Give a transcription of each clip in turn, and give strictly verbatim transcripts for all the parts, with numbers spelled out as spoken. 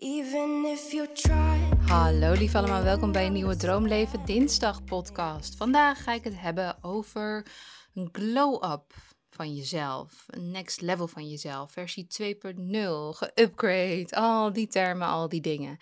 Even if you try. Hallo lief allemaal, welkom bij een nieuwe Droomleven Dinsdag podcast. Vandaag ga ik het hebben over een glow-up van jezelf. Een next level van jezelf, versie twee punt nul, geupgrade, al die termen, al die dingen.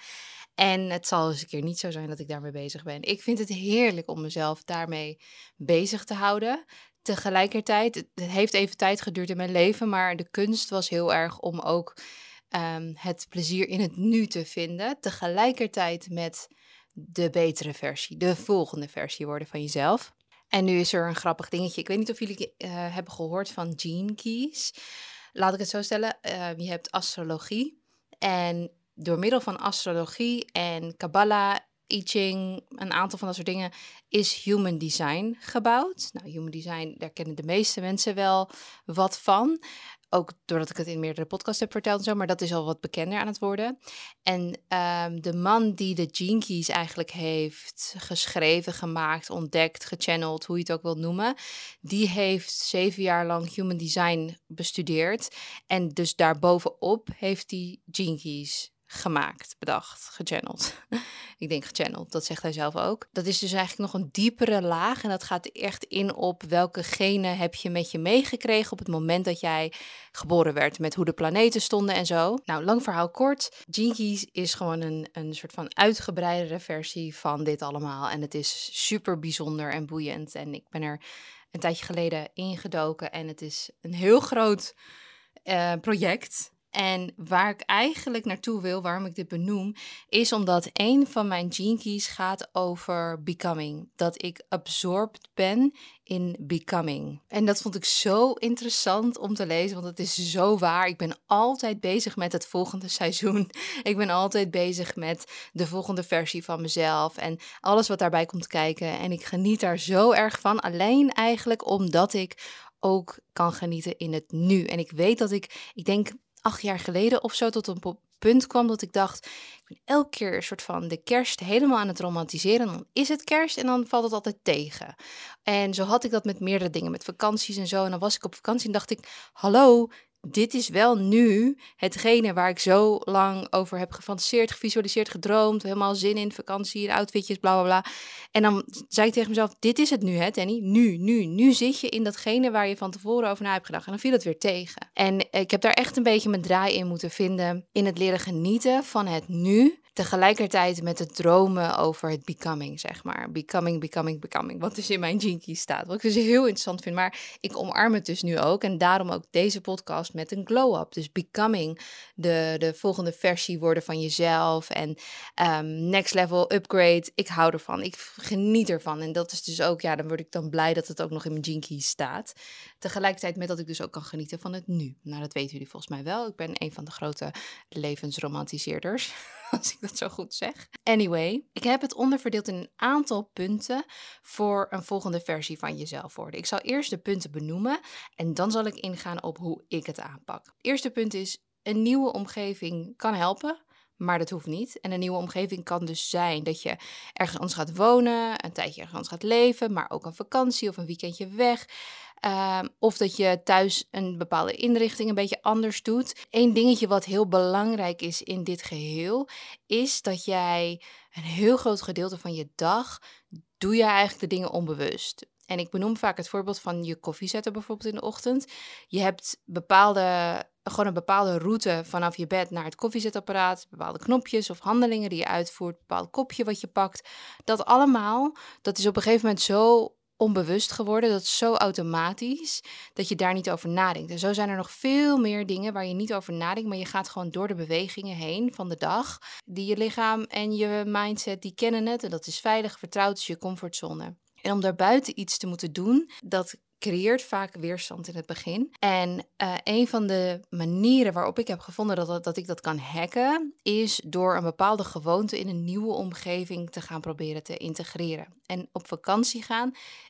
En het zal eens een keer niet zo zijn dat ik daarmee bezig ben. Ik vind het heerlijk om mezelf daarmee bezig te houden. Tegelijkertijd, het heeft even tijd geduurd in mijn leven, maar de kunst was heel erg om ook um, het plezier in het nu te vinden. Tegelijkertijd met de betere versie, de volgende versie worden van jezelf. En nu is er een grappig dingetje. Ik weet niet of jullie uh, hebben gehoord van Gene Keys. Laat ik het zo stellen. Uh, je hebt astrologie. En door middel van astrologie en Kabbalah, I Ching, een aantal van dat soort dingen, is human design gebouwd. Nou, human design, daar kennen de meeste mensen wel wat van. Ook doordat ik het in meerdere podcasts heb verteld en zo, maar dat is al wat bekender aan het worden. En um, de man die de Gene Keys eigenlijk heeft geschreven, gemaakt, ontdekt, gechanneld, hoe je het ook wilt noemen, die heeft zeven jaar lang human design bestudeerd. En dus daarbovenop heeft hij Gene Keys gemaakt, bedacht, gechanneld. Ik denk gechanneld, dat zegt hij zelf ook. Dat is dus eigenlijk nog een diepere laag en dat gaat echt in op welke genen heb je met je meegekregen op het moment dat jij geboren werd, met hoe de planeten stonden en zo. Nou, lang verhaal kort. Gene Keys is gewoon een, een soort van uitgebreidere versie van dit allemaal en het is super bijzonder en boeiend en ik ben er een tijdje geleden ingedoken en het is een heel groot uh, project. En waar ik eigenlijk naartoe wil, waarom ik dit benoem, is omdat een van mijn Gene Keys gaat over becoming. Dat ik absorbed ben in becoming. En dat vond ik zo interessant om te lezen, want het is zo waar. Ik ben altijd bezig met het volgende seizoen. Ik ben altijd bezig met de volgende versie van mezelf en alles wat daarbij komt kijken. En ik geniet daar zo erg van, alleen eigenlijk omdat ik ook kan genieten in het nu. En ik weet dat ik, ik denk acht jaar geleden of zo tot een punt kwam dat ik dacht, ik ben elke keer een soort van de kerst helemaal aan het romantiseren. En dan is het kerst en dan valt het altijd tegen. En zo had ik dat met meerdere dingen, met vakanties en zo. En dan was ik op vakantie en dacht ik, hallo, dit is wel nu hetgene waar ik zo lang over heb gefantaseerd, gevisualiseerd, gedroomd, helemaal zin in vakantie, in outfitjes, bla bla bla. En dan zei ik tegen mezelf, dit is het nu hè Danny, nu, nu, nu zit je in datgene waar je van tevoren over na hebt gedacht. En dan viel het weer tegen. En ik heb daar echt een beetje mijn draai in moeten vinden, in het leren genieten van het nu, tegelijkertijd met het dromen over het becoming, zeg maar. Becoming, becoming, becoming. Wat dus in mijn Gene Keys staat. Wat ik dus heel interessant vind. Maar ik omarm het dus nu ook. En daarom ook deze podcast met een glow-up. Dus becoming, de, de volgende versie worden van jezelf. En um, next level, upgrade. Ik hou ervan. Ik geniet ervan. En dat is dus ook, ja, dan word ik dan blij dat het ook nog in mijn Gene Keys staat. Tegelijkertijd met dat ik dus ook kan genieten van het nu. Nou, dat weten jullie volgens mij wel. Ik ben een van de grote levensromantiseerders. Als ik dat zo goed zeg. Anyway, ik heb het onderverdeeld in een aantal punten voor een volgende versie van jezelf worden. Ik zal eerst de punten benoemen en dan zal ik ingaan op hoe ik het aanpak. Het eerste punt is, een nieuwe omgeving kan helpen, maar dat hoeft niet. En een nieuwe omgeving kan dus zijn dat je ergens anders gaat wonen, een tijdje ergens anders gaat leven, maar ook een vakantie of een weekendje weg. Uh, of dat je thuis een bepaalde inrichting een beetje anders doet. Eén dingetje wat heel belangrijk is in dit geheel, is dat jij een heel groot gedeelte van je dag, doe je eigenlijk de dingen onbewust. En ik benoem vaak het voorbeeld van je koffie zetten bijvoorbeeld in de ochtend. Je hebt bepaalde, gewoon een bepaalde route vanaf je bed naar het koffiezetapparaat, bepaalde knopjes of handelingen die je uitvoert, een bepaald kopje wat je pakt. Dat allemaal, dat is op een gegeven moment zo onbewust geworden, dat is zo automatisch, dat je daar niet over nadenkt. En zo zijn er nog veel meer dingen waar je niet over nadenkt, maar je gaat gewoon door de bewegingen heen van de dag. Die je lichaam en je mindset, die kennen het en dat is veilig, vertrouwd, is je comfortzone. En om daarbuiten iets te moeten doen, dat creëert vaak weerstand in het begin. En uh, een van de manieren waarop ik heb gevonden dat, dat, dat ik dat kan hacken, is door een bepaalde gewoonte in een nieuwe omgeving te gaan proberen te integreren. En op vakantie gaan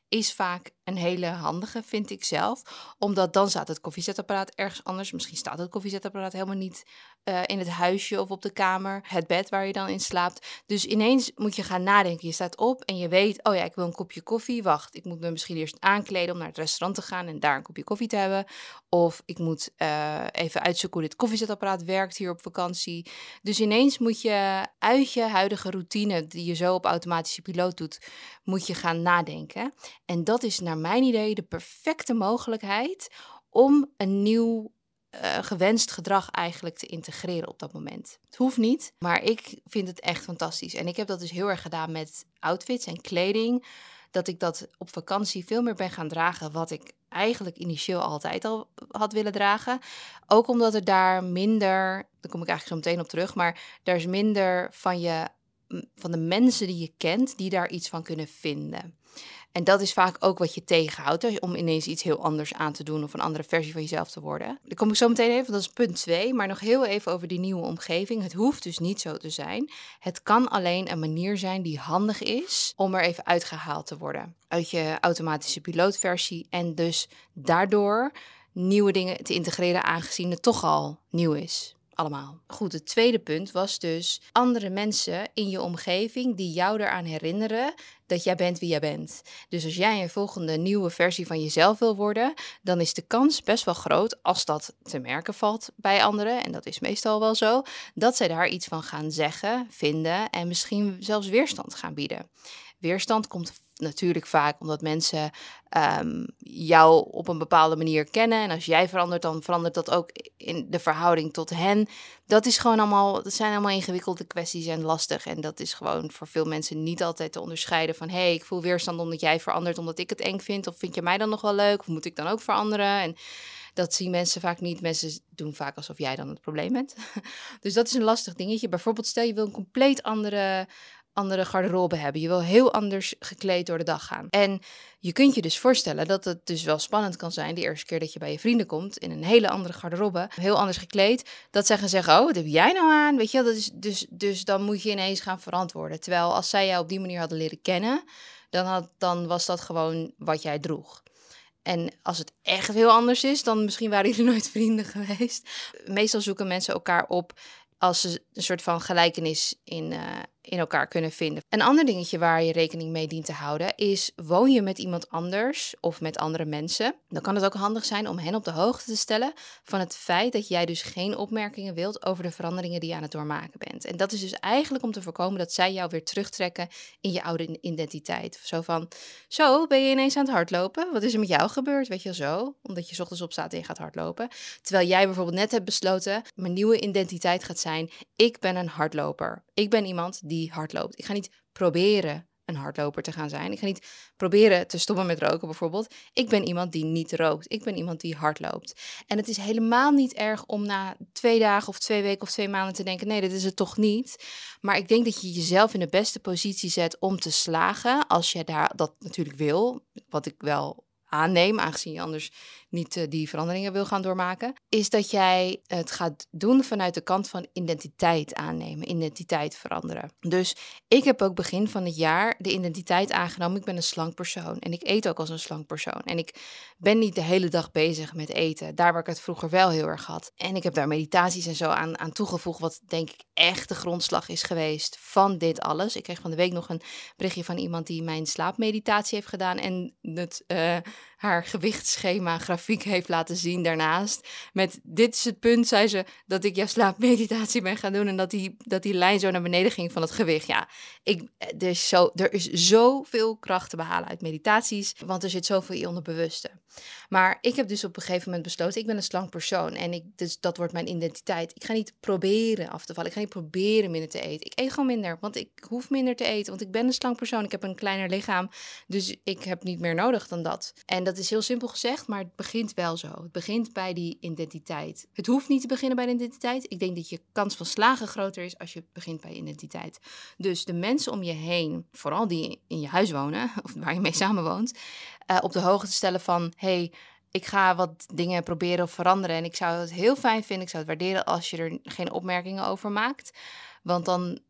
is vaak een hele handige, vind ik zelf. Omdat dan staat het koffiezetapparaat ergens anders. Misschien staat het koffiezetapparaat helemaal niet uh, in het huisje of op de kamer. Het bed waar je dan in slaapt. Dus ineens moet je gaan nadenken. Je staat op en je weet, oh ja, ik wil een kopje koffie. Wacht, ik moet me misschien eerst aankleden om naar het restaurant te gaan en daar een kopje koffie te hebben. Of ik moet uh, even uitzoeken hoe dit koffiezetapparaat werkt hier op vakantie. Dus ineens moet je uit je huidige routine, die je zo op automatische piloot doet, moet je gaan nadenken. En dat is naar mijn idee de perfecte mogelijkheid om een nieuw uh, gewenst gedrag eigenlijk te integreren op dat moment. Het hoeft niet, maar ik vind het echt fantastisch. En ik heb dat dus heel erg gedaan met outfits en kleding. Dat ik dat op vakantie veel meer ben gaan dragen wat ik eigenlijk initieel altijd al had willen dragen. Ook omdat er daar minder, daar kom ik eigenlijk zo meteen op terug, maar daar is minder van je, van de mensen die je kent die daar iets van kunnen vinden. En dat is vaak ook wat je tegenhoudt, om ineens iets heel anders aan te doen of een andere versie van jezelf te worden. Daar kom ik zo meteen even, dat is punt twee, maar nog heel even over die nieuwe omgeving. Het hoeft dus niet zo te zijn. Het kan alleen een manier zijn die handig is om er even uitgehaald te worden uit je automatische pilootversie en dus daardoor nieuwe dingen te integreren aangezien het toch al nieuw is. Allemaal. Goed, het tweede punt was dus andere mensen in je omgeving die jou eraan herinneren dat jij bent wie jij bent. Dus als jij een volgende nieuwe versie van jezelf wil worden, dan is de kans best wel groot, als dat te merken valt bij anderen, en dat is meestal wel zo, dat zij daar iets van gaan zeggen, vinden en misschien zelfs weerstand gaan bieden. Weerstand komt natuurlijk vaak omdat mensen um, jou op een bepaalde manier kennen. En als jij verandert, dan verandert dat ook in de verhouding tot hen. Dat is gewoon allemaal, dat zijn allemaal ingewikkelde kwesties en lastig. En dat is gewoon voor veel mensen niet altijd te onderscheiden van, hé, hey, ik voel weerstand omdat jij verandert, omdat ik het eng vind. Of vind je mij dan nog wel leuk? Of moet ik dan ook veranderen? En dat zien mensen vaak niet. Mensen doen vaak alsof jij dan het probleem bent. Dus dat is een lastig dingetje. Bijvoorbeeld stel je wil een compleet andere andere garderobe hebben. Je wil heel anders gekleed door de dag gaan. En je kunt je dus voorstellen dat het dus wel spannend kan zijn de eerste keer dat je bij je vrienden komt in een hele andere garderobe, heel anders gekleed, dat zij gaan zeggen, oh, wat heb jij nou aan? Weet je, dat is dus, dus dan moet je ineens gaan verantwoorden. Terwijl als zij jou op die manier hadden leren kennen, dan, had, dan was dat gewoon wat jij droeg. En als het echt heel anders is, dan misschien waren jullie nooit vrienden geweest. Meestal zoeken mensen elkaar op als ze een soort van gelijkenis in, uh, in elkaar kunnen vinden. Een ander dingetje waar je rekening mee dient te houden is, woon je met iemand anders of met andere mensen, dan kan het ook handig zijn om hen op de hoogte te stellen van het feit dat jij dus geen opmerkingen wilt over de veranderingen die je aan het doormaken bent. En dat is dus eigenlijk om te voorkomen dat zij jou weer terugtrekken in je oude identiteit. Zo van, zo, ben je ineens aan het hardlopen? Wat is er met jou gebeurd? Weet je wel zo? Omdat je 's ochtends opstaat en je gaat hardlopen. Terwijl jij bijvoorbeeld net hebt besloten, mijn nieuwe identiteit gaat zijn, ik ben een hardloper. Ik ben iemand die hardloopt. Ik ga niet proberen een hardloper te gaan zijn. Ik ga niet proberen te stoppen met roken bijvoorbeeld. Ik ben iemand die niet rookt. Ik ben iemand die hardloopt. En het is helemaal niet erg om na twee dagen of twee weken of twee maanden te denken, nee, dit is het toch niet. Maar ik denk dat je jezelf in de beste positie zet om te slagen, als je daar dat natuurlijk wil, wat ik wel aanneem, aangezien je anders niet uh, die veranderingen wil gaan doormaken, is dat jij het gaat doen vanuit de kant van identiteit aannemen, identiteit veranderen. Dus ik heb ook begin van het jaar de identiteit aangenomen, ik ben een slank persoon en ik eet ook als een slank persoon. En ik ben niet de hele dag bezig met eten, daar waar ik het vroeger wel heel erg had. En ik heb daar meditaties en zo aan, aan toegevoegd, wat denk ik echt de grondslag is geweest van dit alles. Ik kreeg van de week nog een berichtje van iemand die mijn slaapmeditatie heeft gedaan en het uh, haar gewichtsschema grafiek heeft laten zien daarnaast. Met dit is het punt, zei ze, dat ik jouw slaapmeditatie ben gaan doen en dat die, dat die lijn zo naar beneden ging van het gewicht. Ja, ik, er, is zo, er is zoveel kracht te behalen uit meditaties, want er zit zoveel in onderbewuste. Maar ik heb dus op een gegeven moment besloten, ik ben een slank persoon en ik, dus dat wordt mijn identiteit. Ik ga niet proberen af te vallen, ik ga niet proberen minder te eten. Ik eet gewoon minder, want ik hoef minder te eten, want ik ben een slank persoon, ik heb een kleiner lichaam, dus ik heb niet meer nodig dan dat. En dat is heel simpel gezegd, maar het begint wel zo. Het begint bij die identiteit. Het hoeft niet te beginnen bij de identiteit. Ik denk dat je kans van slagen groter is als je begint bij identiteit. Dus de mensen om je heen, vooral die in je huis wonen, of waar je mee samenwoont, uh, op de hoogte stellen van, hey, ik ga wat dingen proberen of veranderen en ik zou het heel fijn vinden, ik zou het waarderen als je er geen opmerkingen over maakt. Want dan,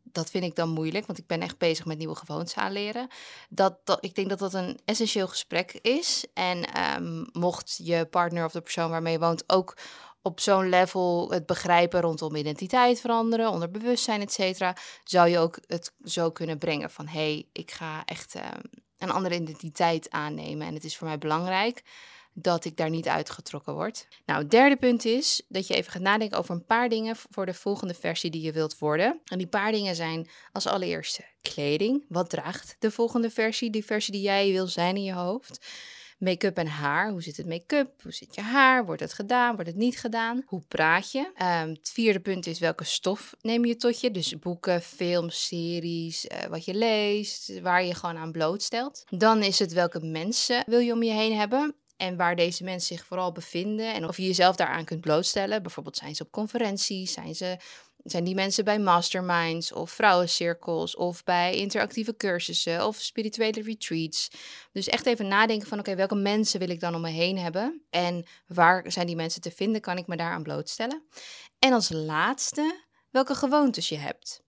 dat vind ik dan moeilijk, want ik ben echt bezig met nieuwe gewoontes aanleren. Dat, dat, ik denk dat dat een essentieel gesprek is. En ehm, mocht je partner of de persoon waarmee je woont ook op zo'n level het begrijpen rondom identiteit veranderen, onderbewustzijn, et cetera, zou je ook het zo kunnen brengen van, hé, hey, ik ga echt ehm, een andere identiteit aannemen en het is voor mij belangrijk dat ik daar niet uitgetrokken word. Nou, het derde punt is dat je even gaat nadenken over een paar dingen voor de volgende versie die je wilt worden. En die paar dingen zijn als allereerste kleding. Wat draagt de volgende versie, die versie die jij wil zijn in je hoofd? Make-up en haar. Hoe zit het make-up? Hoe zit je haar? Wordt het gedaan? Wordt het niet gedaan? Hoe praat je? Ehm, het vierde punt is welke stof neem je tot je? Dus boeken, films, series, eh, wat je leest, waar je gewoon aan blootstelt. Dan is het welke mensen wil je om je heen hebben? En waar deze mensen zich vooral bevinden en of je jezelf daaraan kunt blootstellen. Bijvoorbeeld zijn ze op conferenties, zijn, ze, zijn die mensen bij masterminds of vrouwencirkels of bij interactieve cursussen of spirituele retreats. Dus echt even nadenken van oké, welke mensen wil ik dan om me heen hebben? En waar zijn die mensen te vinden? Kan ik me daaraan blootstellen? En als laatste, welke gewoontes je hebt.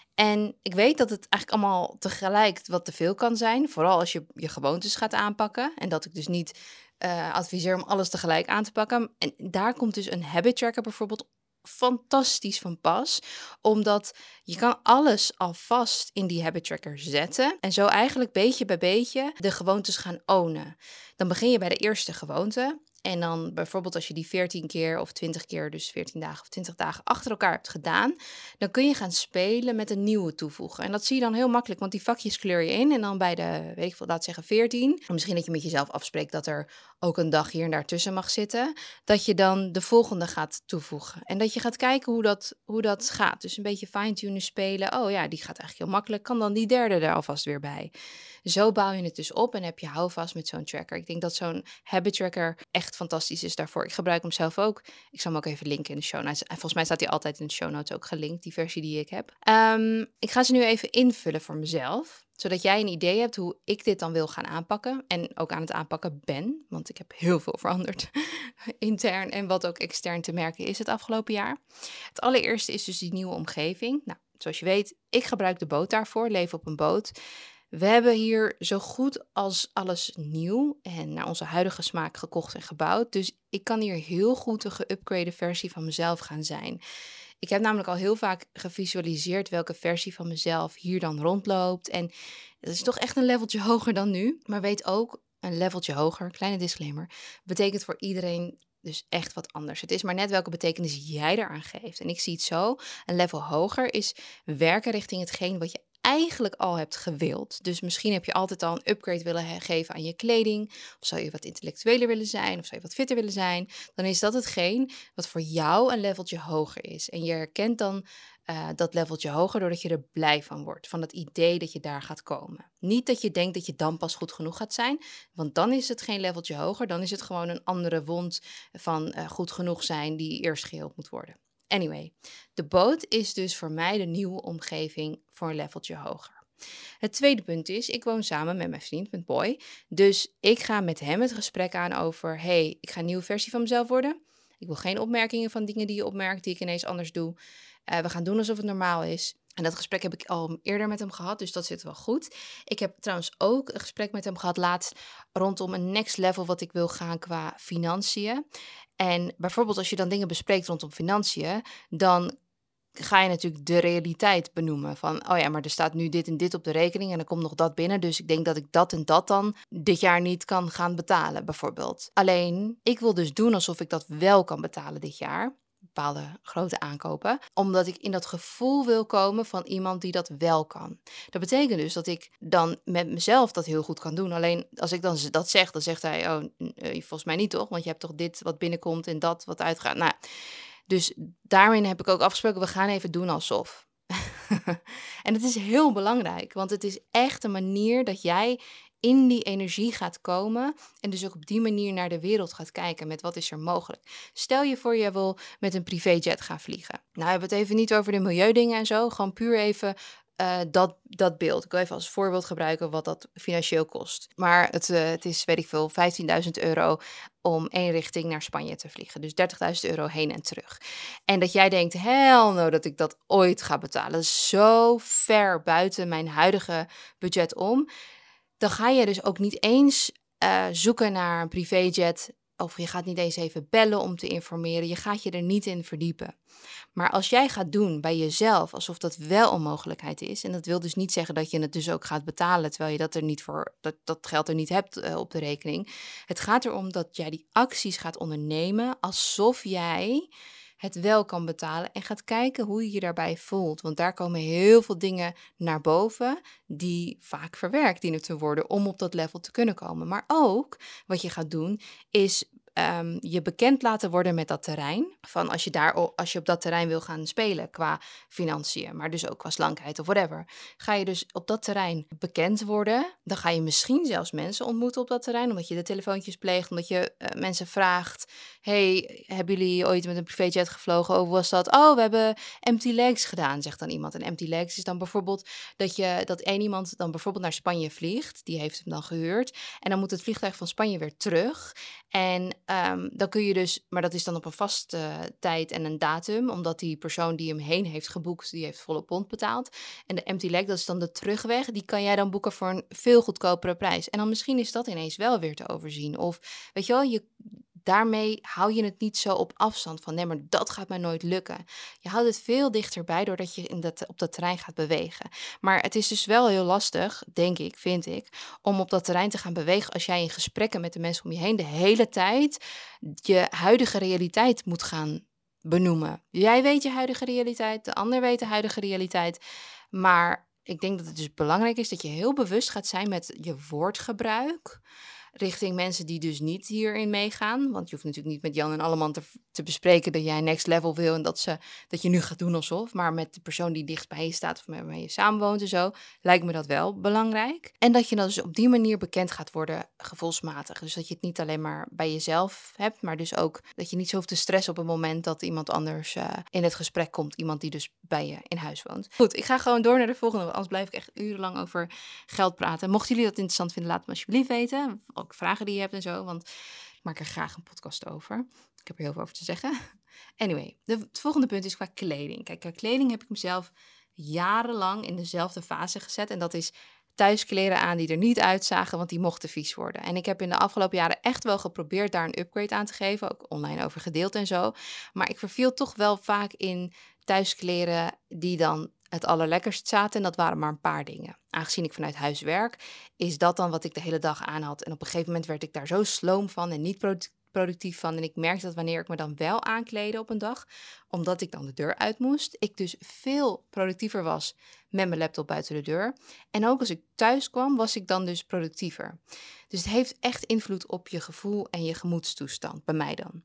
En ik weet dat het eigenlijk allemaal tegelijk wat te veel kan zijn. Vooral als je je gewoontes gaat aanpakken. En dat ik dus niet uh, adviseer om alles tegelijk aan te pakken. En daar komt dus een habit tracker bijvoorbeeld fantastisch van pas. Omdat je kan alles alvast in die habit tracker zetten. En zo eigenlijk beetje bij beetje de gewoontes gaan ownen. Dan begin je bij de eerste gewoonte. En dan bijvoorbeeld als je die veertien keer of twintig keer, dus veertien dagen of twintig dagen achter elkaar hebt gedaan, dan kun je gaan spelen met een nieuwe toevoegen. En dat zie je dan heel makkelijk, want die vakjes kleur je in. En dan bij de, weet ik veel, laat zeggen veertien, misschien dat je met jezelf afspreekt dat er ook een dag hier en daar tussen mag zitten, dat je dan de volgende gaat toevoegen. En dat je gaat kijken hoe dat, hoe dat gaat. Dus een beetje fine-tunen spelen. Oh ja, die gaat eigenlijk heel makkelijk. Kan dan die derde er alvast weer bij. Zo bouw je het dus op en heb je houvast met zo'n tracker. Ik denk dat zo'n habit tracker echt fantastisch is daarvoor. Ik gebruik hem zelf ook. Ik zal hem ook even linken in de show notes. En volgens mij staat hij altijd in de show notes ook gelinkt, die versie die ik heb. Um, ik ga ze nu even invullen voor mezelf, zodat jij een idee hebt hoe ik dit dan wil gaan aanpakken. En ook aan het aanpakken ben, want ik heb heel veel veranderd. Intern en wat ook extern te merken is het afgelopen jaar. Het allereerste is dus die nieuwe omgeving. Nou, zoals je weet, ik gebruik de boot daarvoor, leef op een boot. We hebben hier zo goed als alles nieuw en naar onze huidige smaak gekocht en gebouwd. Dus ik kan hier heel goed een geüpgrade versie van mezelf gaan zijn. Ik heb namelijk al heel vaak gevisualiseerd welke versie van mezelf hier dan rondloopt. En dat is toch echt een leveltje hoger dan nu. Maar weet ook, een leveltje hoger, kleine disclaimer, betekent voor iedereen dus echt wat anders. Het is maar net welke betekenis jij eraan geeft. En ik zie het zo, een level hoger is werken richting hetgeen wat je eigenlijk al hebt gewild. Dus misschien heb je altijd al een upgrade willen he- geven aan je kleding. Of zou je wat intellectueler willen zijn. Of zou je wat fitter willen zijn. Dan is dat hetgeen wat voor jou een leveltje hoger is. En je herkent dan uh, dat leveltje hoger doordat je er blij van wordt. Van het idee dat je daar gaat komen. Niet dat je denkt dat je dan pas goed genoeg gaat zijn. Want dan is het geen leveltje hoger. Dan is het gewoon een andere wond van uh, goed genoeg zijn die eerst geheeld moet worden. Anyway, de boot is dus voor mij de nieuwe omgeving voor een leveltje hoger. Het tweede punt is, ik woon samen met mijn vriend, met Boy. Dus ik ga met hem het gesprek aan over, hey, ik ga een nieuwe versie van mezelf worden. Ik wil geen opmerkingen van dingen die je opmerkt, die ik ineens anders doe. Uh, we gaan doen alsof het normaal is. En dat gesprek heb ik al eerder met hem gehad, dus dat zit wel goed. Ik heb trouwens ook een gesprek met hem gehad laatst rondom een next level wat ik wil gaan qua financiën. En bijvoorbeeld als je dan dingen bespreekt rondom financiën, dan ga je natuurlijk de realiteit benoemen. Van, oh ja, maar er staat nu dit en dit op de rekening en er komt nog dat binnen. Dus ik denk dat ik dat en dat dan dit jaar niet kan gaan betalen, bijvoorbeeld. Alleen, ik wil dus doen alsof ik dat wel kan betalen dit jaar. Bepaalde grote aankopen, omdat ik in dat gevoel wil komen van iemand die dat wel kan. Dat betekent dus dat ik dan met mezelf dat heel goed kan doen. Alleen als ik dan dat zeg, dan zegt hij, oh, volgens mij niet toch, want je hebt toch dit wat binnenkomt en dat wat uitgaat. Nou, dus daarin heb ik ook afgesproken, we gaan even doen alsof. En het is heel belangrijk, want het is echt een manier dat jij in die energie gaat komen en dus ook op die manier naar de wereld gaat kijken met wat is er mogelijk. Stel je voor je wil met een privéjet gaan vliegen. Nou, we hebben het even niet over de milieudingen en zo, gewoon puur even uh, dat, dat beeld. Ik wil even als voorbeeld gebruiken wat dat financieel kost. Maar het, uh, het is, weet ik veel, vijftienduizend euro om één richting naar Spanje te vliegen. Dus dertigduizend euro heen en terug. En dat jij denkt, hell no, dat ik dat ooit ga betalen. Dat is zo ver buiten mijn huidige budget om. Dan ga je dus ook niet eens uh, zoeken naar een privéjet. Of je gaat niet eens even bellen om te informeren. Je gaat je er niet in verdiepen. Maar als jij gaat doen bij jezelf alsof dat wel een mogelijkheid is. En dat wil dus niet zeggen dat je het dus ook gaat betalen. Terwijl je dat er niet voor dat, dat geld er niet hebt uh, op de rekening. Het gaat erom dat jij die acties gaat ondernemen alsof jij het wel kan betalen. En gaat kijken hoe je je daarbij voelt. Want daar komen heel veel dingen naar boven die vaak verwerkt dienen te worden om op dat level te kunnen komen. Maar ook wat je gaat doen is Um, je bekend laten worden met dat terrein. Van als je, daar, als je op dat terrein wil gaan spelen qua financiën, maar dus ook qua slankheid of whatever. Ga je dus op dat terrein bekend worden. Dan ga je misschien zelfs mensen ontmoeten op dat terrein. Omdat je de telefoontjes pleegt, omdat je uh, mensen vraagt. Hey, hebben jullie ooit met een privéjet gevlogen? Oh, hoe was dat? Oh, we hebben empty legs gedaan, zegt dan iemand. En empty legs is dan bijvoorbeeld dat, je, dat één iemand dan bijvoorbeeld naar Spanje vliegt. Die heeft hem dan gehuurd. En dan moet het vliegtuig van Spanje weer terug. En um, dan kun je dus, maar dat is dan op een vaste uh, tijd en een datum, omdat die persoon die hem heen heeft geboekt, die heeft volle pond betaald. En de empty leg, dat is dan de terugweg, die kan jij dan boeken voor een veel goedkopere prijs. En dan misschien is dat ineens wel weer te overzien. Of weet je wel, je, daarmee hou je het niet zo op afstand van, nee, maar dat gaat mij nooit lukken. Je houdt het veel dichterbij doordat je in dat, op dat terrein gaat bewegen. Maar het is dus wel heel lastig, denk ik, vind ik, om op dat terrein te gaan bewegen als jij in gesprekken met de mensen om je heen de hele tijd je huidige realiteit moet gaan benoemen. Jij weet je huidige realiteit, de ander weet de huidige realiteit, maar ik denk dat het dus belangrijk is dat je heel bewust gaat zijn met je woordgebruik richting mensen die dus niet hierin meegaan. Want je hoeft natuurlijk niet met Jan en Alleman te, te bespreken dat jij next level wil en dat, ze, dat je nu gaat doen alsof. Maar met de persoon die dicht bij je staat of met waarmee je samenwoont en zo, lijkt me dat wel belangrijk. En dat je dan dus op die manier bekend gaat worden gevoelsmatig. Dus dat je het niet alleen maar bij jezelf hebt, maar dus ook dat je niet zo hoeft te stressen op het moment dat iemand anders uh, in het gesprek komt. Iemand die dus bij je in huis woont. Goed, ik ga gewoon door naar de volgende, want anders blijf ik echt urenlang over geld praten. Mochten jullie dat interessant vinden, laat me alsjeblieft weten. Ook vragen die je hebt en zo, want ik maak er graag een podcast over. Ik heb er heel veel over te zeggen. Anyway, de, het volgende punt is qua kleding. Kijk, qua kleding heb ik mezelf jarenlang in dezelfde fase gezet. En dat is thuiskleren aan die er niet uitzagen, want die mochten vies worden. En ik heb in de afgelopen jaren echt wel geprobeerd daar een upgrade aan te geven. Ook online over gedeeld en zo. Maar ik verviel toch wel vaak in thuiskleren die dan het allerlekkerst zaten. En dat waren maar een paar dingen. Aangezien ik vanuit huis werk, is dat dan wat ik de hele dag aan had. En op een gegeven moment werd ik daar zo sloom van en niet produ- productief van. En ik merkte dat wanneer ik me dan wel aankleedde op een dag, omdat ik dan de deur uit moest, ik dus veel productiever was met mijn laptop buiten de deur. En ook als ik thuis kwam, was ik dan dus productiever. Dus het heeft echt invloed op je gevoel en je gemoedstoestand, bij mij dan.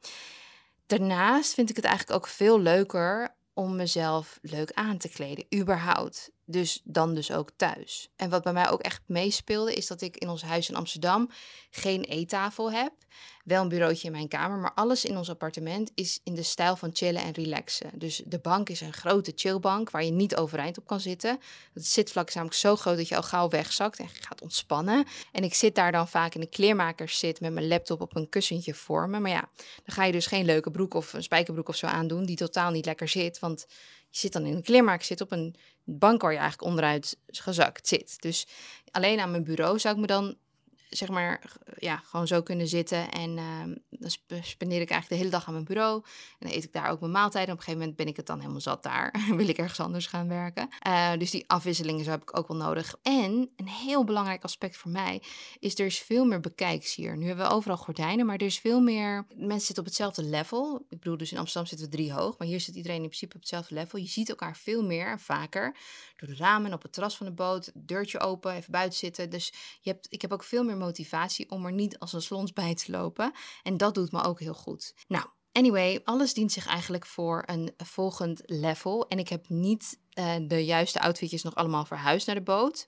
Daarnaast vind ik het eigenlijk ook veel leuker om mezelf leuk aan te kleden, überhaupt. Dus dan dus ook thuis. En wat bij mij ook echt meespeelde, is dat ik in ons huis in Amsterdam geen eettafel heb. Wel een bureautje in mijn kamer, maar alles in ons appartement is in de stijl van chillen en relaxen. Dus de bank is een grote chillbank waar je niet overeind op kan zitten. Het zitvlak is namelijk zo groot dat je al gauw wegzakt en gaat ontspannen. En ik zit daar dan vaak in de kleermakerszit met mijn laptop op een kussentje voor me. Maar ja, dan ga je dus geen leuke broek of een spijkerbroek of zo aandoen die totaal niet lekker zit. Want je zit dan in een kleermakerszit op een bank waar je eigenlijk onderuit gezakt zit. Dus alleen aan mijn bureau zou ik me dan, zeg maar, ja, gewoon zo kunnen zitten. En uh, dan spendeer ik eigenlijk de hele dag aan mijn bureau. En dan eet ik daar ook mijn maaltijden. En op een gegeven moment ben ik het dan helemaal zat daar. Wil ik ergens anders gaan werken. Uh, dus die afwisselingen zo heb ik ook wel nodig. En een heel belangrijk aspect voor mij is, er is veel meer bekijks hier. Nu hebben we overal gordijnen, maar er is veel meer, mensen zitten op hetzelfde level. Ik bedoel, dus in Amsterdam zitten we drie hoog. Maar hier zit iedereen in principe op hetzelfde level. Je ziet elkaar veel meer en vaker. Door de ramen, op het terras van de boot. Deurtje open, even buiten zitten. Dus je hebt, ik heb ook veel meer motivatie om er niet als een slons bij te lopen. En dat doet me ook heel goed. Nou, anyway, alles dient zich eigenlijk voor een volgend level. En ik heb niet uh, de juiste outfitjes nog allemaal verhuisd naar de boot.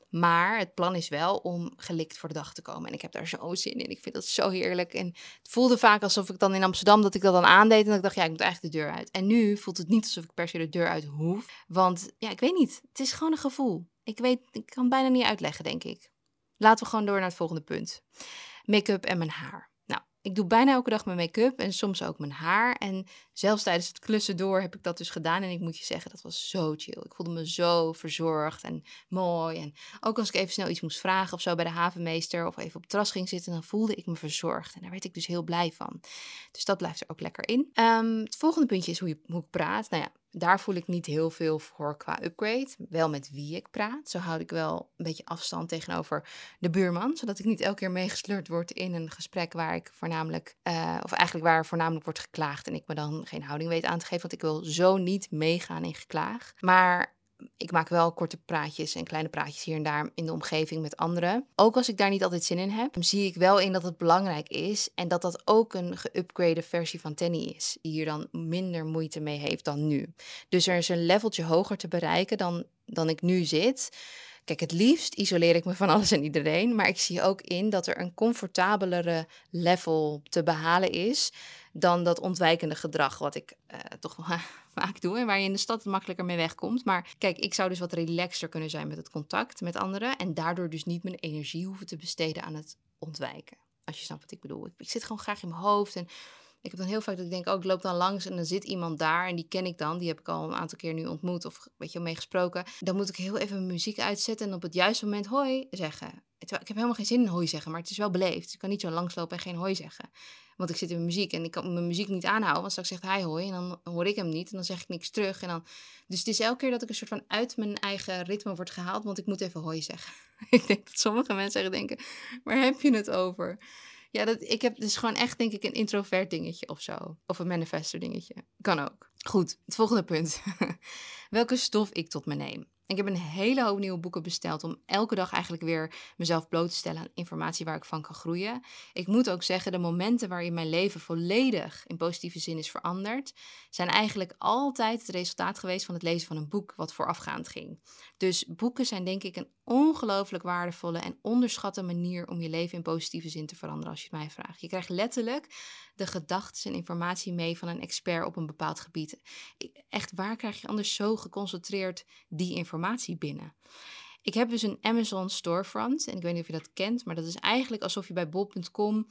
Maar het plan is wel om gelikt voor de dag te komen. En ik heb daar zo zin in. Ik vind dat zo heerlijk. En het voelde vaak alsof ik dan in Amsterdam, dat ik dat dan aandeed. En dat ik dacht, ja, ik moet eigenlijk de deur uit. En nu voelt het niet alsof ik per se de deur uit hoef. Want ja, ik weet niet. Het is gewoon een gevoel. Ik weet, ik kan het bijna niet uitleggen, denk ik. Laten we gewoon door naar het volgende punt. Make-up en mijn haar. Nou, ik doe bijna elke dag mijn make-up en soms ook mijn haar. En zelfs tijdens het klussen door heb ik dat dus gedaan. En ik moet je zeggen, dat was zo chill. Ik voelde me zo verzorgd en mooi. En ook als ik even snel iets moest vragen of zo bij de havenmeester of even op het terras ging zitten, dan voelde ik me verzorgd. En daar werd ik dus heel blij van. Dus dat blijft er ook lekker in. Um, het volgende puntje is hoe, je, hoe ik praat. Nou ja, daar voel ik niet heel veel voor qua upgrade. Wel met wie ik praat. Zo houd ik wel een beetje afstand tegenover de buurman. Zodat ik niet elke keer meegesleurd word in een gesprek waar ik voornamelijk... Uh, of eigenlijk waar voornamelijk wordt geklaagd. En ik me dan geen houding weet aan te geven. Want ik wil zo niet meegaan in geklaag. Maar ik maak wel korte praatjes en kleine praatjes hier en daar in de omgeving met anderen. Ook als ik daar niet altijd zin in heb, zie ik wel in dat het belangrijk is. En dat dat ook een geüpgrade versie van Tenny is. Die hier dan minder moeite mee heeft dan nu. Dus er is een leveltje hoger te bereiken dan, dan ik nu zit. Kijk, het liefst isoleer ik me van alles en iedereen. Maar ik zie ook in dat er een comfortabelere level te behalen is dan dat ontwijkende gedrag wat ik uh, toch wel vaak doe en waar je in de stad makkelijker mee wegkomt. Maar kijk, ik zou dus wat relaxter kunnen zijn met het contact met anderen en daardoor dus niet mijn energie hoeven te besteden aan het ontwijken. Als je snapt wat ik bedoel. Ik, ik zit gewoon graag in mijn hoofd en ik heb dan heel vaak dat ik denk, oh, ik loop dan langs en dan zit iemand daar en die ken ik dan. Die heb ik al een aantal keer nu ontmoet of weet je, mee gesproken. Dan moet ik heel even mijn muziek uitzetten en op het juiste moment hoi zeggen. Terwijl ik heb helemaal geen zin in hoi zeggen, maar het is wel beleefd. Ik kan niet zo langslopen en geen hoi zeggen. Want ik zit in mijn muziek en ik kan mijn muziek niet aanhouden. Want straks zegt hij hoi en dan hoor ik hem niet en dan zeg ik niks terug. En dan... Dus het is elke keer dat ik een soort van uit mijn eigen ritme word gehaald, want ik moet even hoi zeggen. Ik denk dat sommige mensen echt denken, waar heb je het over? Ja, dat, ik heb dus gewoon echt, denk ik, een introvert dingetje of zo. Of een manifesto dingetje. Kan ook. Goed, het volgende punt. Welke stof ik tot me neem. Ik heb een hele hoop nieuwe boeken besteld om elke dag eigenlijk weer mezelf bloot te stellen aan informatie waar ik van kan groeien. Ik moet ook zeggen, de momenten waarin mijn leven volledig in positieve zin is veranderd, zijn eigenlijk altijd het resultaat geweest van het lezen van een boek wat voorafgaand ging. Dus boeken zijn denk ik een ongelooflijk waardevolle en onderschatte manier om je leven in positieve zin te veranderen als je het mij vraagt. Je krijgt letterlijk de gedachten en informatie mee van een expert op een bepaald gebied. Echt, waar krijg je anders zo geconcentreerd die informatie binnen? Ik heb dus een Amazon storefront en ik weet niet of je dat kent, maar dat is eigenlijk alsof je bij bol punt com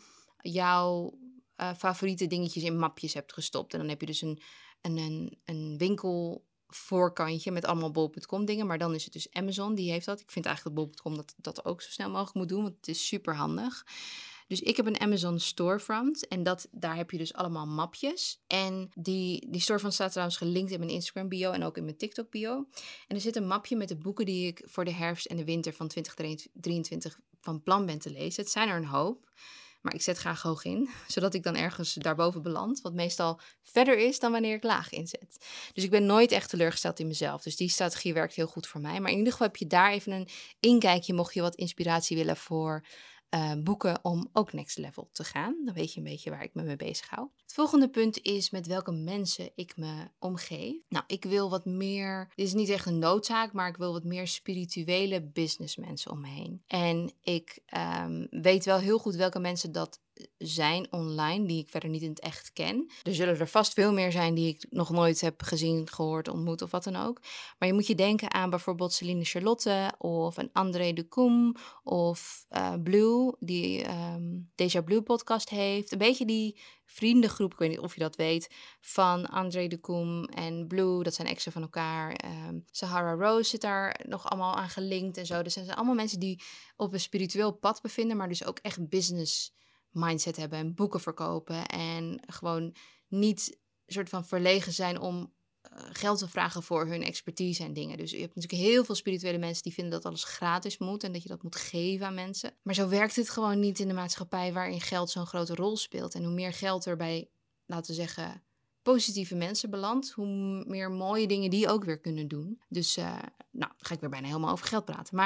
jouw uh, favoriete dingetjes in mapjes hebt gestopt. En dan heb je dus een, een, een, een winkel voorkantje met allemaal bol punt com dingen, maar dan is het dus Amazon, die heeft dat. Ik vind eigenlijk dat bol punt com dat, dat ook zo snel mogelijk moet doen, want het is super handig. Dus ik heb een Amazon storefront en dat, daar heb je dus allemaal mapjes. En die, die storefront staat trouwens gelinkt in mijn Instagram bio en ook in mijn TikTok bio. En er zit een mapje met de boeken die ik voor de herfst en de winter van twintig drieëntwintig van plan ben te lezen. Het zijn er een hoop, maar ik zet graag hoog in, zodat ik dan ergens daarboven beland, wat meestal verder is dan wanneer ik laag inzet. Dus ik ben nooit echt teleurgesteld in mezelf. Dus die strategie werkt heel goed voor mij. Maar in ieder geval heb je daar even een inkijkje, mocht je wat inspiratie willen voor Uh, boeken om ook next level te gaan. Dan weet je een beetje waar ik me mee bezig hou. Het volgende punt is met welke mensen ik me omgeef. Nou, ik wil wat meer, dit is niet echt een noodzaak, maar ik wil wat meer spirituele businessmensen om me heen. En ik um, weet wel heel goed welke mensen dat zijn online, die ik verder niet in het echt ken. Er zullen er vast veel meer zijn die ik nog nooit heb gezien, gehoord, ontmoet of wat dan ook. Maar je moet je denken aan bijvoorbeeld Celine Charlotte of een André de Koem of uh, Blue, die um, Deja Blue podcast heeft. Een beetje die vriendengroep, ik weet niet of je dat weet, van André de Koem en Blue. Dat zijn exen van elkaar. Um, Sahara Rose zit daar nog allemaal aan gelinkt en zo. Dus dat zijn allemaal mensen die op een spiritueel pad bevinden, maar dus ook echt business mindset hebben en boeken verkopen en gewoon niet soort van verlegen zijn om uh, geld te vragen voor hun expertise en dingen. Dus je hebt natuurlijk heel veel spirituele mensen die vinden dat alles gratis moet en dat je dat moet geven aan mensen. Maar zo werkt het gewoon niet in de maatschappij waarin geld zo'n grote rol speelt. En hoe meer geld er bij, laten we zeggen, positieve mensen belandt, hoe meer mooie dingen die ook weer kunnen doen. Dus, uh, nou, dan ga ik weer bijna helemaal over geld praten. Maar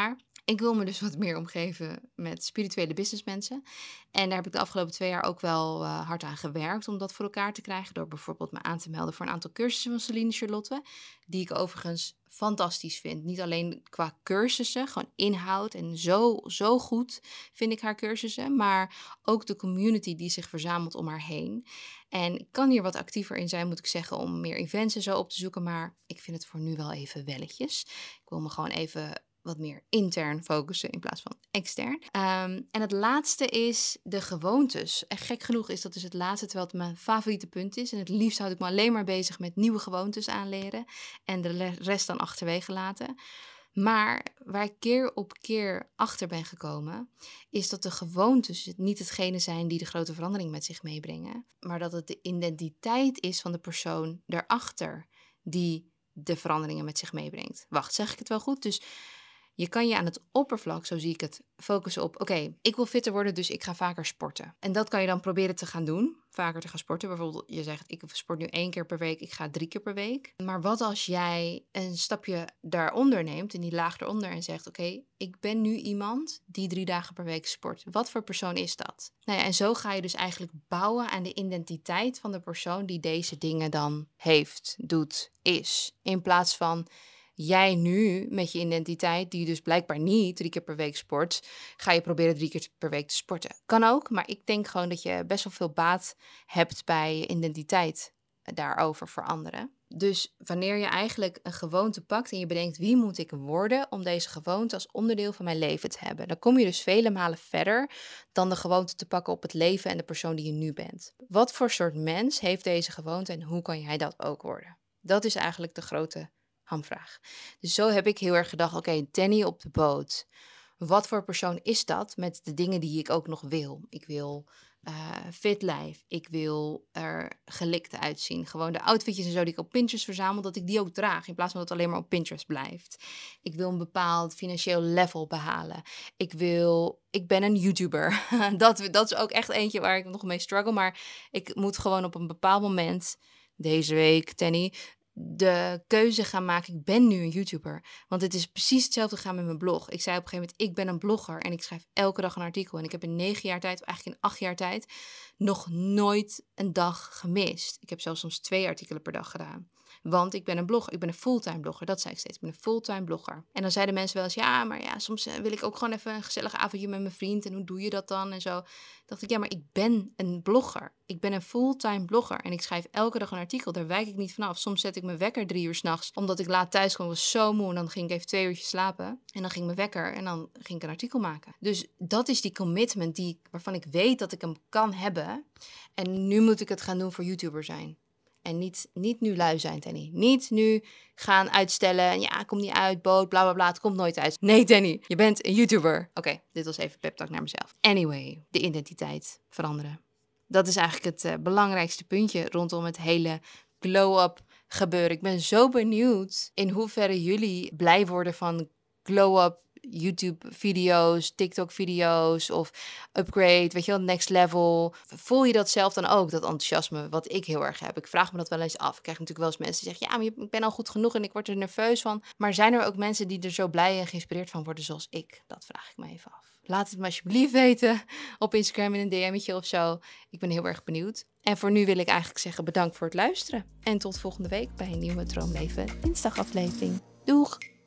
Ik wil me dus wat meer omgeven met spirituele businessmensen. En daar heb ik de afgelopen twee jaar ook wel uh, hard aan gewerkt om dat voor elkaar te krijgen. Door bijvoorbeeld me aan te melden voor een aantal cursussen van Celine Charlotte. Die ik overigens fantastisch vind. Niet alleen qua cursussen, gewoon inhoud. En zo, zo goed vind ik haar cursussen. Maar ook de community die zich verzamelt om haar heen. En ik kan hier wat actiever in zijn, moet ik zeggen, om meer events en zo op te zoeken. Maar ik vind het voor nu wel even welletjes. Ik wil me gewoon even wat meer intern focussen in plaats van extern. Um, en het laatste is de gewoontes. En gek genoeg is dat dus het laatste, terwijl het mijn favoriete punt is. En het liefst houd ik me alleen maar bezig met nieuwe gewoontes aanleren. En de rest dan achterwege laten. Maar waar ik keer op keer achter ben gekomen, is dat de gewoontes niet hetgene zijn die de grote verandering met zich meebrengen. Maar dat het de identiteit is van de persoon daarachter die de veranderingen met zich meebrengt. Wacht, zeg ik het wel goed? Dus je kan je aan het oppervlak, zo zie ik het, focussen op, oké, okay, ik wil fitter worden, dus ik ga vaker sporten. En dat kan je dan proberen te gaan doen, vaker te gaan sporten. Bijvoorbeeld, je zegt, ik sport nu één keer per week, ik ga drie keer per week. Maar wat als jij een stapje daaronder neemt, in die laag eronder, en zegt, oké, okay, ik ben nu iemand die drie dagen per week sport. Wat voor persoon is dat? Nou ja, en zo ga je dus eigenlijk bouwen aan de identiteit van de persoon die deze dingen dan heeft, doet, is. In plaats van jij nu met je identiteit, die dus blijkbaar niet drie keer per week sport, ga je proberen drie keer per week te sporten. Kan ook, maar ik denk gewoon dat je best wel veel baat hebt bij je identiteit daarover voor anderen. Dus wanneer je eigenlijk een gewoonte pakt en je bedenkt, wie moet ik worden om deze gewoonte als onderdeel van mijn leven te hebben, dan kom je dus vele malen verder dan de gewoonte te pakken op het leven en de persoon die je nu bent. Wat voor soort mens heeft deze gewoonte en hoe kan jij dat ook worden? Dat is eigenlijk de grote hamvraag. Dus zo heb ik heel erg gedacht, oké, okay, Danny op de boot. Wat voor persoon is dat met de dingen die ik ook nog wil? Ik wil uh, fit lijf. Ik wil er gelikt uitzien. Gewoon de outfitjes en zo die ik op Pinterest verzamel, dat ik die ook draag. In plaats van dat het alleen maar op Pinterest blijft. Ik wil een bepaald financieel level behalen. Ik wil... Ik ben een YouTuber. dat, dat is ook echt eentje waar ik nog mee struggle. Maar ik moet gewoon op een bepaald moment, deze week, Danny, de keuze gaan maken, ik ben nu een YouTuber. Want het is precies hetzelfde gegaan met mijn blog. Ik zei op een gegeven moment, ik ben een blogger en ik schrijf elke dag een artikel. En ik heb in negen jaar tijd, eigenlijk in acht jaar tijd, nog nooit een dag gemist. Ik heb zelfs soms twee artikelen per dag gedaan. Want ik ben een blogger, ik ben een fulltime blogger, dat zei ik steeds, ik ben een fulltime blogger. En dan zeiden mensen wel eens, ja, maar ja, soms wil ik ook gewoon even een gezellig avondje met mijn vriend en hoe doe je dat dan en zo. Dacht ik, ja, maar ik ben een blogger. Ik ben een fulltime blogger en ik schrijf elke dag een artikel, daar wijk ik niet vanaf. Soms zet ik mijn wekker drie uur 's nachts, omdat ik laat thuis kwam, was zo moe en dan ging ik even twee uurtjes slapen. En dan ging mijn wekker en dan ging ik een artikel maken. Dus dat is die commitment die, waarvan ik weet dat ik hem kan hebben. En nu moet ik het gaan doen voor YouTuber zijn. En niet, niet nu lui zijn, Danny. Niet nu gaan uitstellen. Ja, komt niet uit, boot, bla bla bla. Het komt nooit uit. Nee, Danny, je bent een YouTuber. Oké, okay, dit was even pep talk naar mezelf. Anyway, de identiteit veranderen. Dat is eigenlijk het uh, belangrijkste puntje rondom het hele glow-up gebeuren. Ik ben zo benieuwd in hoeverre jullie blij worden van glow-up YouTube-video's, TikTok-video's of upgrade, weet je wel, next level. Voel je dat zelf dan ook, dat enthousiasme wat ik heel erg heb? Ik vraag me dat wel eens af. Ik krijg natuurlijk wel eens mensen die zeggen, ja, maar ik ben al goed genoeg en ik word er nerveus van. Maar zijn er ook mensen die er zo blij en geïnspireerd van worden zoals ik? Dat vraag ik me even af. Laat het me alsjeblieft weten op Instagram in een D M'tje of zo. Ik ben heel erg benieuwd. En voor nu wil ik eigenlijk zeggen bedankt voor het luisteren. En tot volgende week bij een nieuwe Droomleven dinsdagaflevering. Doeg!